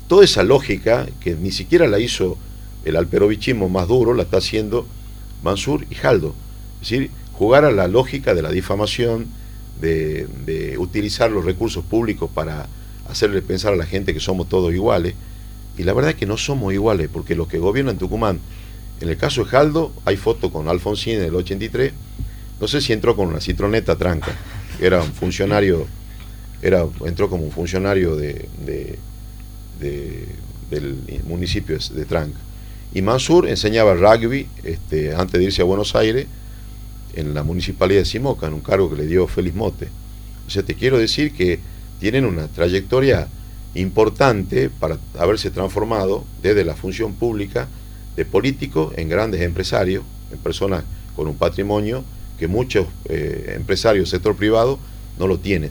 toda esa lógica que ni siquiera la hizo el alperovichismo más duro, la está haciendo Mansur y Jaldo. Es decir, jugar a la lógica de la difamación, de utilizar los recursos públicos para hacerle pensar a la gente que somos todos iguales. Y la verdad es que no somos iguales, porque los que gobiernan Tucumán, en el caso de Jaldo, hay foto con Alfonsín en el 83, no sé si entró con una citroneta tranca, era un funcionario, entró como un funcionario del municipio de Tranca. Y Mansur enseñaba rugby antes de irse a Buenos Aires en la municipalidad de Simoca, en un cargo que le dio Félix Mote. O sea, te quiero decir que tienen una trayectoria importante para haberse transformado desde la función pública de políticos en grandes empresarios, en personas con un patrimonio que muchos empresarios del sector privado no lo tienen.